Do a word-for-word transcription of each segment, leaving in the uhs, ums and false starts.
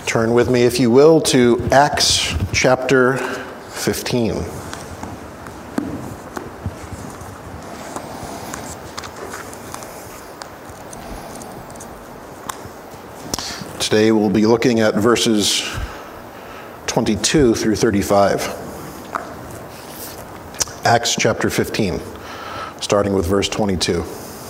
Turn with me, if you will, to Acts chapter fifteen. Today we'll be looking at verses twenty-two through thirty-five. Acts chapter fifteen, starting with verse twenty-two.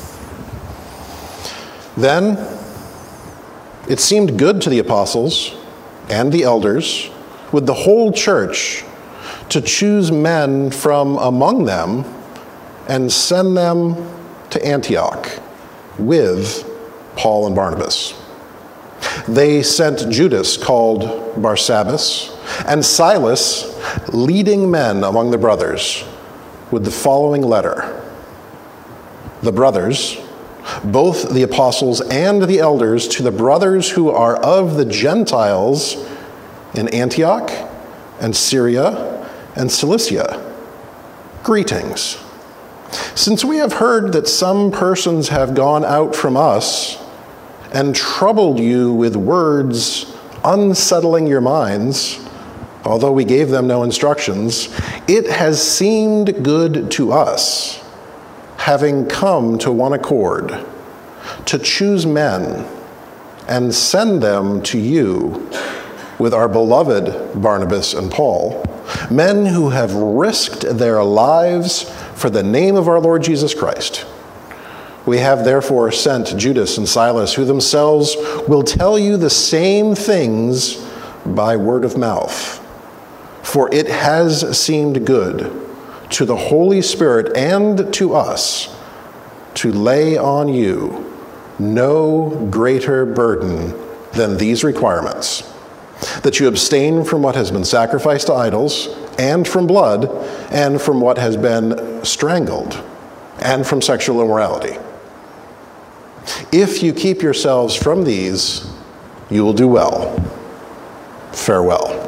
Then it seemed good to the apostles and the elders with the whole church to choose men from among them and send them to Antioch with Paul and Barnabas. They sent Judas, called Barsabbas, and Silas, leading men among the brothers, with the following letter. The brothers, both the apostles and the elders, to the brothers who are of the Gentiles in Antioch and Syria and Cilicia, greetings. Since we have heard that some persons have gone out from us and troubled you with words, unsettling your minds, although we gave them no instructions, it has seemed good to us, having come to one accord, to choose men and send them to you with our beloved Barnabas and Paul, men who have risked their lives for the name of our Lord Jesus Christ. We have therefore sent Judas and Silas, who themselves will tell you the same things by word of mouth. For it has seemed good to the Holy Spirit and to us to lay on you no greater burden than these requirements: that you abstain from what has been sacrificed to idols, and from blood, and from what has been strangled, and from sexual immorality. If you keep yourselves from these, you will do well. Farewell.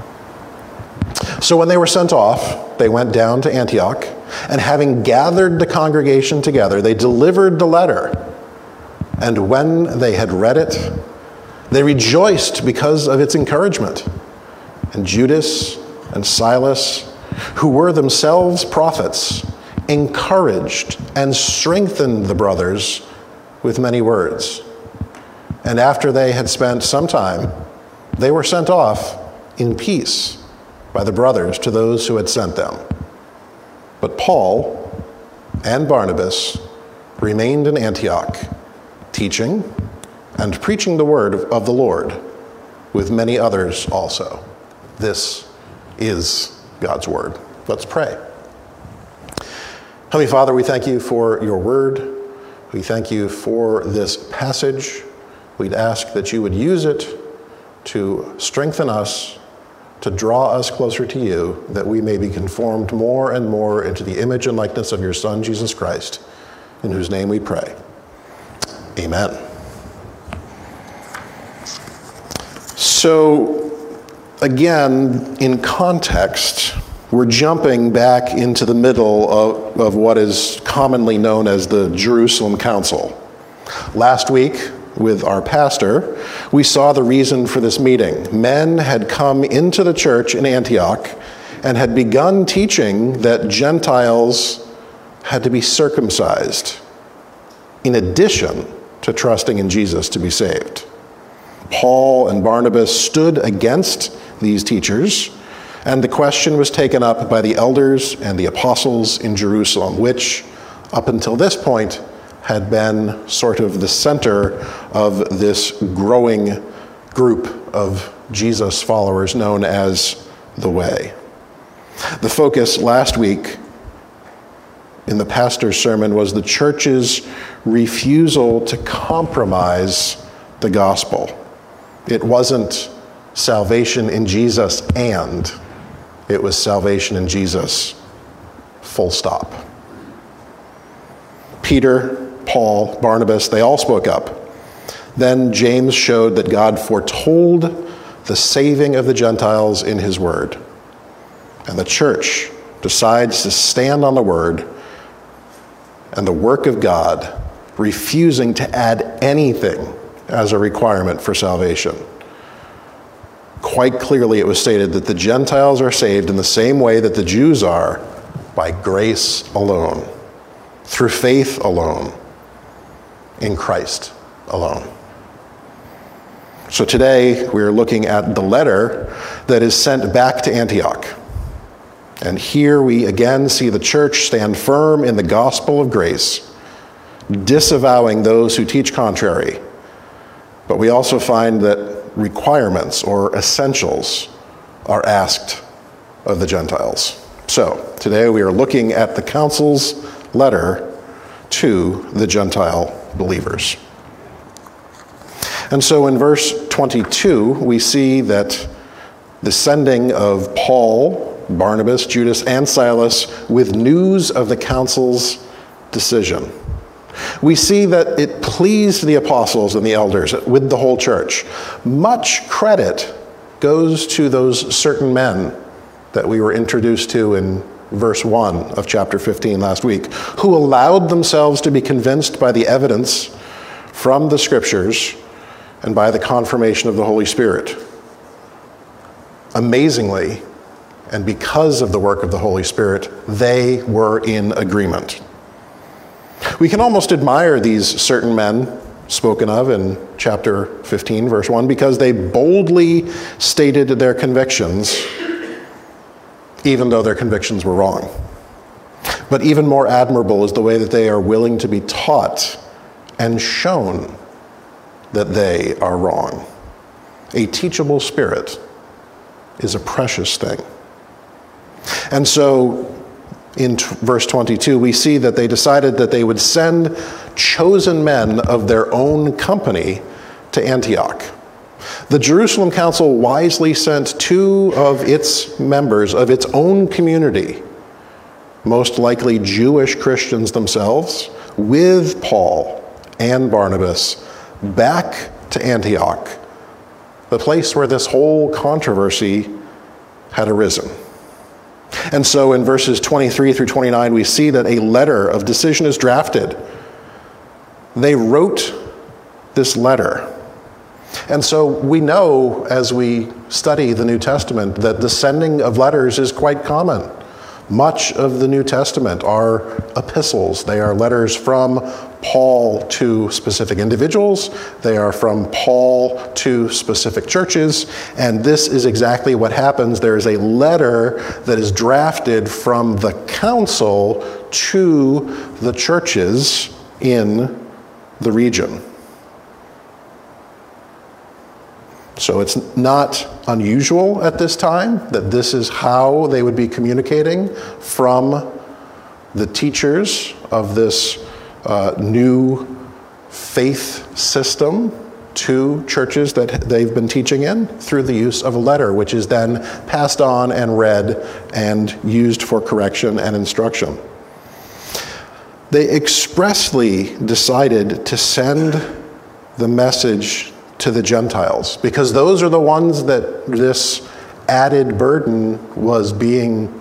So when they were sent off, they went down to Antioch, and having gathered the congregation together, they delivered the letter. And when they had read it, they rejoiced because of its encouragement. And Judas and Silas, who were themselves prophets, encouraged and strengthened the brothers with many words. And after they had spent some time, they were sent off in peace by the brothers to those who had sent them. But Paul and Barnabas remained in Antioch, teaching and preaching the word of the Lord with many others also. This is God's word. Let's pray. Heavenly Father, we thank you for your word. We thank you for this passage. We'd ask that you would use it to strengthen us, to draw us closer to you, that we may be conformed more and more into the image and likeness of your Son, Jesus Christ, in whose name we pray. Amen. So, again, in context, we're jumping back into the middle of, of what is commonly known as the Jerusalem Council. Last week, with our pastor, we saw the reason for this meeting. Men had come into the church in Antioch and had begun teaching that Gentiles had to be circumcised, in addition to trusting in Jesus to be saved. Paul and Barnabas stood against these teachers, and the question was taken up by the elders and the apostles in Jerusalem, which, up until this point, had been sort of the center of this growing group of Jesus followers known as the Way. The focus last week in the pastor's sermon was the church's refusal to compromise the gospel. It wasn't salvation in Jesus and, it was salvation in Jesus, full stop. Peter, Paul, Barnabas, they all spoke up. Then James showed that God foretold the saving of the Gentiles in his word. And the church decides to stand on the word and the work of God, refusing to add anything as a requirement for salvation. quite clearly it was stated that the Gentiles are saved in the same way that the Jews are, by grace alone, through faith alone, in Christ alone. So today we are looking at the letter that is sent back to Antioch. And here we again see the church stand firm in the gospel of grace, disavowing those who teach contrary. But we also find that requirements or essentials are asked of the Gentiles. So today we are looking at the council's letter to the Gentile believers. And so in verse twenty-two, we see that the sending of Paul, Barnabas, Judas, and Silas with news of the council's decision. We see that it pleased the apostles and the elders with the whole church. Much credit goes to those certain men that we were introduced to in verse one of chapter fifteen last week, who allowed themselves to be convinced by the evidence from the scriptures and by the confirmation of the Holy Spirit. Amazingly, and because of the work of the Holy Spirit, they were in agreement. We can almost admire these certain men spoken of in chapter fifteen, verse one, because they boldly stated their convictions, even though their convictions were wrong. But even more admirable is the way that they are willing to be taught and shown that they are wrong. A teachable spirit is a precious thing. And so in t- verse twenty-two, we see that they decided that they would send chosen men of their own company to Antioch. The Jerusalem Council wisely sent two of its members of its own community, most likely Jewish Christians themselves, with Paul and Barnabas back to Antioch, the place where this whole controversy had arisen. And so in verses twenty-three through twenty-nine, we see that a letter of decision is drafted. They wrote this letter. And so we know as we study the New Testament that the sending of letters is quite common. Much of the New Testament are epistles. They are letters from Paul to specific individuals. They are from Paul to specific churches. And this is exactly what happens. There is a letter that is drafted from the council to the churches in the region. So it's not unusual at this time that this is how they would be communicating from the teachers of this uh, new faith system to churches that they've been teaching in through the use of a letter, which is then passed on and read and used for correction and instruction. They expressly decided to send the message to the Gentiles, because those are the ones that this added burden was being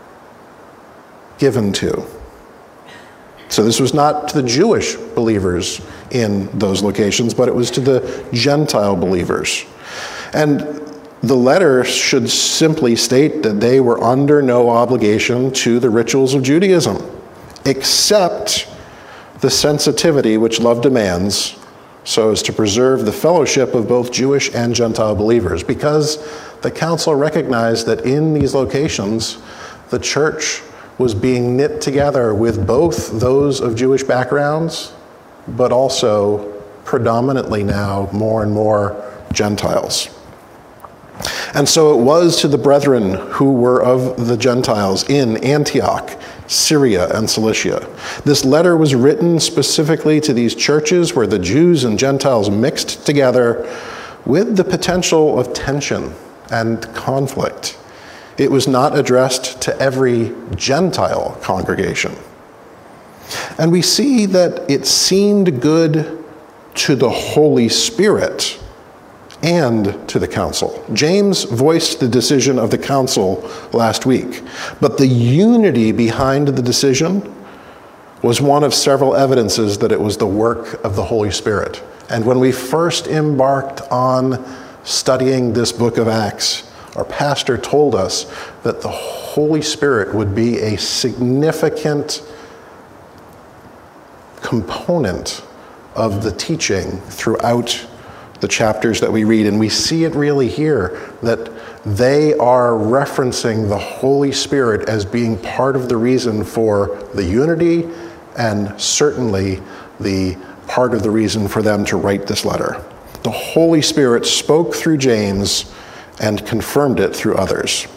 given to. So this was not to the Jewish believers in those locations, but it was to the Gentile believers. And the letter should simply state that they were under no obligation to the rituals of Judaism, except the sensitivity which love demands, so as to preserve the fellowship of both Jewish and Gentile believers, because the council recognized that in these locations, the church was being knit together with both those of Jewish backgrounds, but also predominantly now more and more Gentiles. And so it was to the brethren who were of the Gentiles in Antioch, Syria, and Cilicia. This letter was written specifically to these churches where the Jews and Gentiles mixed together with the potential of tension and conflict. It was not addressed to every Gentile congregation. And we see that it seemed good to the Holy Spirit and to the council. James voiced the decision of the council last week, but the unity behind the decision was one of several evidences that it was the work of the Holy Spirit. And when we first embarked on studying this book of Acts, our pastor told us that the Holy Spirit would be a significant component of the teaching throughout the chapters that we read. And we see it really here, that they are referencing the Holy Spirit as being part of the reason for the unity, and certainly the part of the reason for them to write this letter. The Holy Spirit spoke through James and confirmed it through others.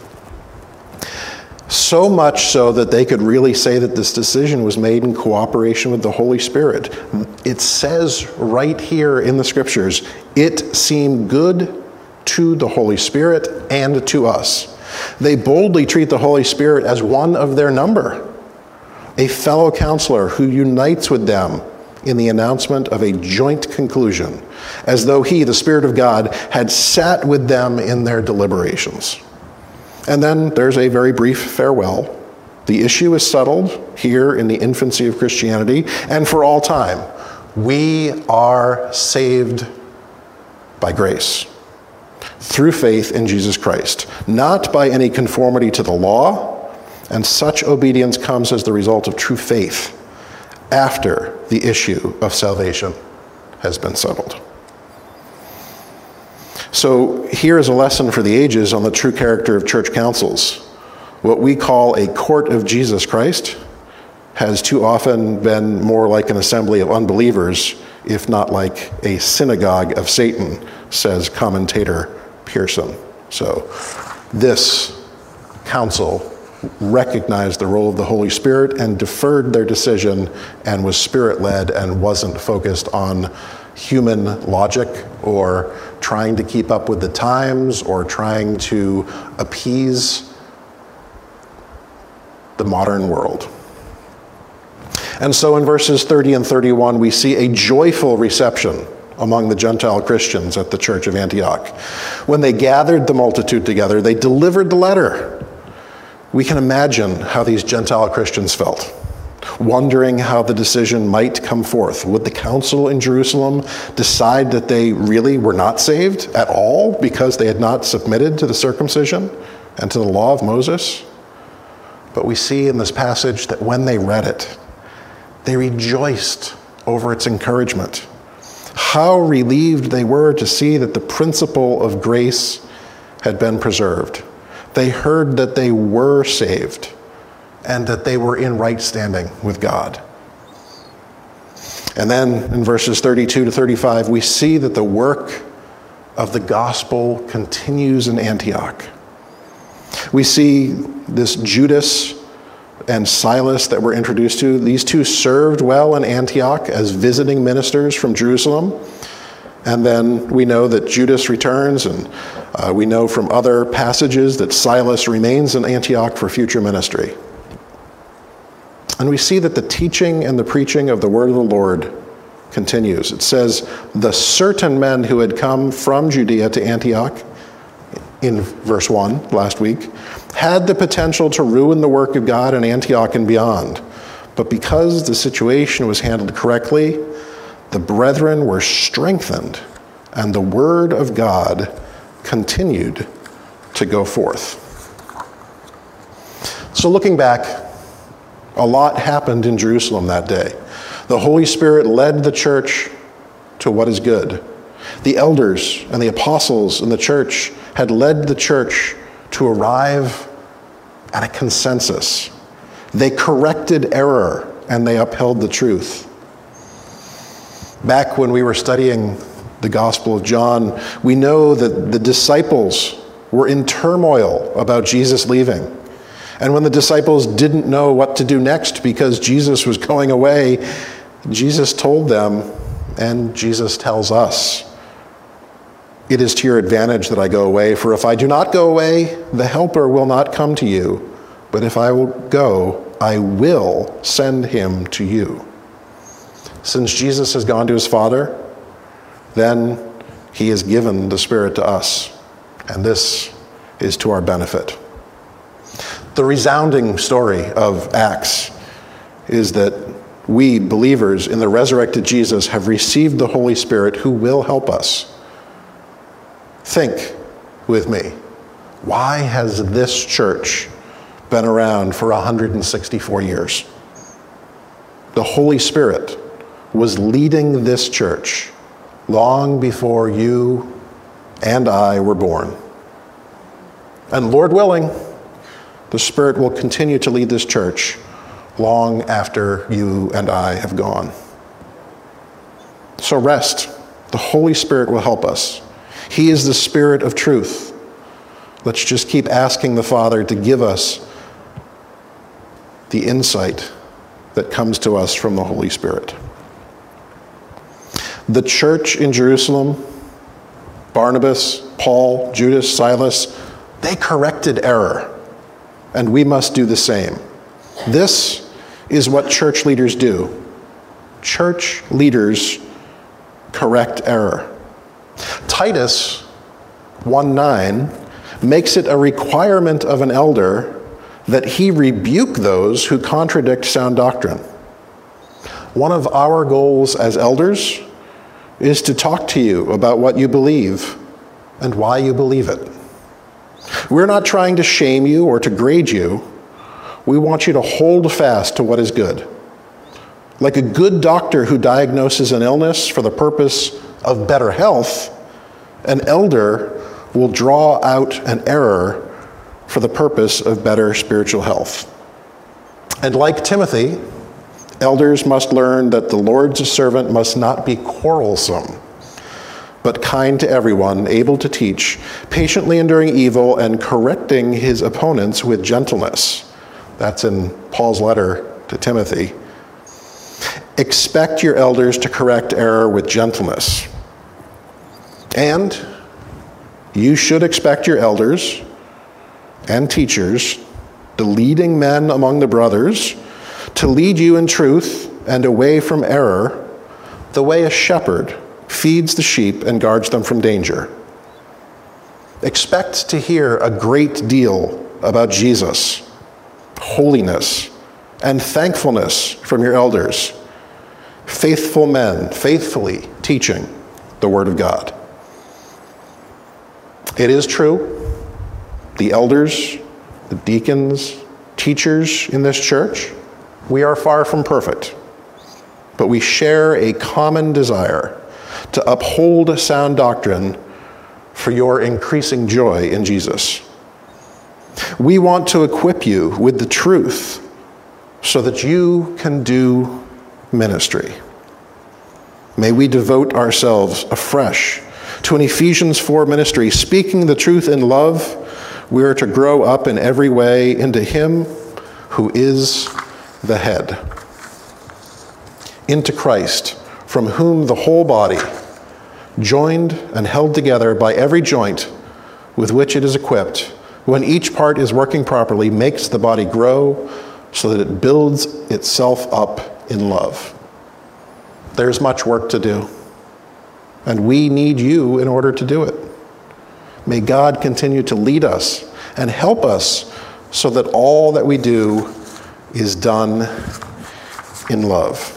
So much so that they could really say that this decision was made in cooperation with the Holy Spirit. It says right here in the scriptures, it seemed good to the Holy Spirit and to us. They boldly treat the Holy Spirit as one of their number, a fellow counselor who unites with them in the announcement of a joint conclusion, as though he, the Spirit of God, had sat with them in their deliberations. And then there's a very brief farewell. The issue is settled here in the infancy of Christianity and for all time. We are saved by grace, through faith in Jesus Christ, not by any conformity to the law, and such obedience comes as the result of true faith after the issue of salvation has been settled. So here is a lesson for the ages on the true character of church councils. What we call a court of Jesus Christ has too often been more like an assembly of unbelievers, if not like a synagogue of Satan, says commentator Pearson. So this council recognized the role of the Holy Spirit and deferred their decision and was Spirit-led and wasn't focused on human logic or trying to keep up with the times or trying to appease the modern world. And so in verses thirty and thirty-one, we see a joyful reception among the Gentile Christians at the church of Antioch. When they gathered the multitude together, they delivered the letter. We can imagine how these Gentile Christians felt, wondering how the decision might come forth. Would the council in Jerusalem decide that they really were not saved at all because they had not submitted to the circumcision and to the law of Moses? But we see in this passage that when they read it, they rejoiced over its encouragement. How relieved they were to see that the principle of grace had been preserved. They heard that they were saved and that they were in right standing with God. And then in verses thirty-two to thirty-five, we see that the work of the gospel continues in Antioch. We see this Judas and Silas that we're introduced to. These two served well in Antioch as visiting ministers from Jerusalem. And then we know that Judas returns, and uh, we know from other passages that Silas remains in Antioch for future ministry. And we see that the teaching and the preaching of the word of the Lord continues. It says, the certain men who had come from Judea to Antioch, in verse one last week, had the potential to ruin the work of God in Antioch and beyond. But because the situation was handled correctly, the brethren were strengthened, and the word of God continued to go forth. So looking back, a lot happened in Jerusalem that day. The Holy Spirit led the church to what is good. The elders and the apostles in the church had led the church to arrive at a consensus. They corrected error and they upheld the truth. Back when we were studying the Gospel of John, we know that the disciples were in turmoil about Jesus leaving. And when the disciples didn't know what to do next because Jesus was going away, Jesus told them, and Jesus tells us, it is to your advantage that I go away, for if I do not go away, the Helper will not come to you. But if I will go, I will send him to you. Since Jesus has gone to his Father, then he has given the Spirit to us, and this is to our benefit. The resounding story of Acts is that we, believers in the resurrected Jesus, have received the Holy Spirit who will help us. Think with me. Why has this church been around for one hundred sixty-four years? The Holy Spirit was leading this church long before you and I were born. And Lord willing, the Spirit will continue to lead this church long after you and I have gone. So rest. The Holy Spirit will help us. He is the Spirit of truth. Let's just keep asking the Father to give us the insight that comes to us from the Holy Spirit. The church in Jerusalem, Barnabas, Paul, Judas, Silas, they corrected error, and we must do the same. This is what church leaders do. Church leaders correct error. Titus one nine makes it a requirement of an elder that he rebuke those who contradict sound doctrine. One of our goals as elders is to talk to you about what you believe and why you believe it. We're not trying to shame you or to grade you. We want you to hold fast to what is good. Like a good doctor who diagnoses an illness for the purpose of better health, an elder will draw out an error for the purpose of better spiritual health. And like Timothy, elders must learn that the Lord's servant must not be quarrelsome, but kind to everyone, able to teach, patiently enduring evil, and correcting his opponents with gentleness. That's in Paul's letter to Timothy. Expect your elders to correct error with gentleness. And you should expect your elders and teachers, the leading men among the brothers, to lead you in truth and away from error, the way a shepherd feeds the sheep and guards them from danger. Expect to hear a great deal about Jesus, holiness, and thankfulness from your elders, faithful men, faithfully teaching the Word of God. It is true, the elders, the deacons, teachers in this church, we are far from perfect, but we share a common desire to uphold sound doctrine for your increasing joy in Jesus. We want to equip you with the truth so that you can do ministry. May we devote ourselves afresh to an Ephesians four ministry, speaking the truth in love. We are to grow up in every way into him who is the head, into Christ, from whom the whole body, joined and held together by every joint with which it is equipped, when each part is working properly, makes the body grow so that it builds itself up in love. There's much work to do, and we need you in order to do it. May God continue to lead us and help us so that all that we do is done in love.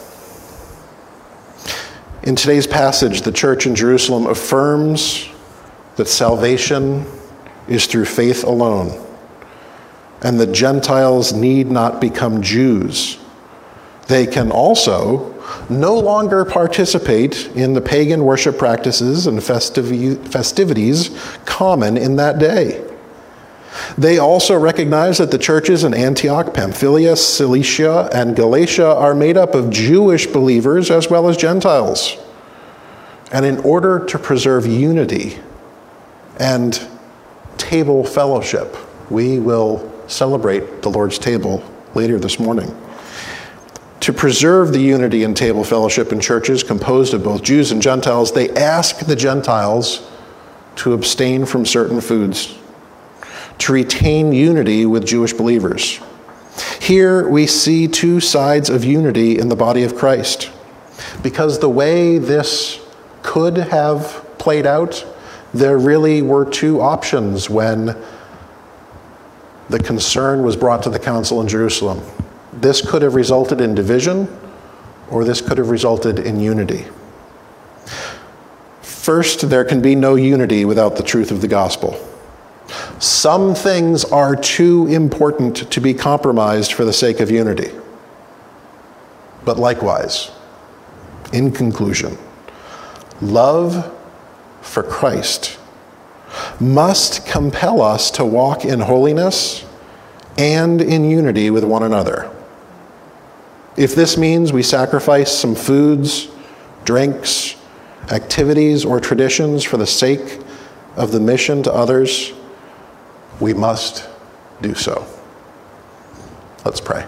In today's passage, the church in Jerusalem affirms that salvation is through faith alone, and the Gentiles need not become Jews. They can also no longer participate in the pagan worship practices and festiv- festivities common in that day. They also recognize that the churches in Antioch, Pamphylia, Cilicia, and Galatia are made up of Jewish believers as well as Gentiles. And in order to preserve unity and table fellowship, we will celebrate the Lord's table later this morning. To preserve the unity and table fellowship in churches composed of both Jews and Gentiles, they ask the Gentiles to abstain from certain foods, to retain unity with Jewish believers. Here we see two sides of unity in the body of Christ, because the way this could have played out, there really were two options when the concern was brought to the council in Jerusalem. This could have resulted in division, or this could have resulted in unity. First, there can be no unity without the truth of the gospel. Some things are too important to be compromised for the sake of unity. But likewise, in conclusion, love for Christ must compel us to walk in holiness and in unity with one another. If this means we sacrifice some foods, drinks, activities, or traditions for the sake of the mission to others, we must do so. Let's pray.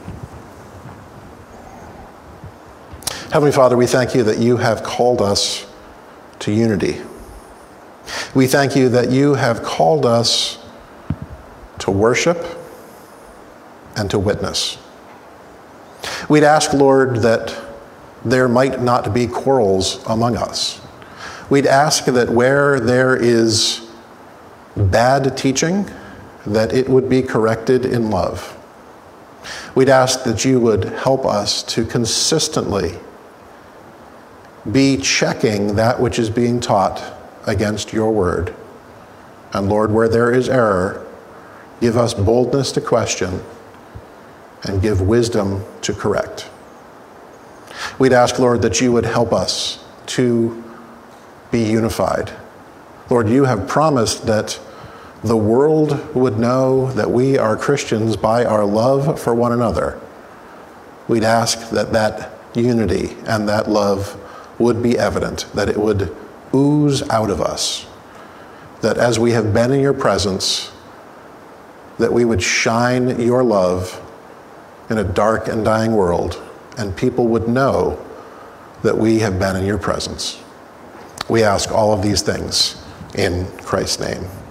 Heavenly Father, we thank you that you have called us to unity. We thank you that you have called us to worship and to witness. We'd ask, Lord, that there might not be quarrels among us. We'd ask that where there is bad teaching, that it would be corrected in love. We'd ask that you would help us to consistently be checking that which is being taught against your word. And Lord, where there is error, give us boldness to question and give wisdom to correct. We'd ask, Lord, that you would help us to be unified. Lord, you have promised that the world would know that we are Christians by our love for one another. We'd ask that that unity and that love would be evident, that it would ooze out of us, that as we have been in your presence, that we would shine your love in a dark and dying world, and people would know that we have been in your presence. We ask all of these things in Christ's name.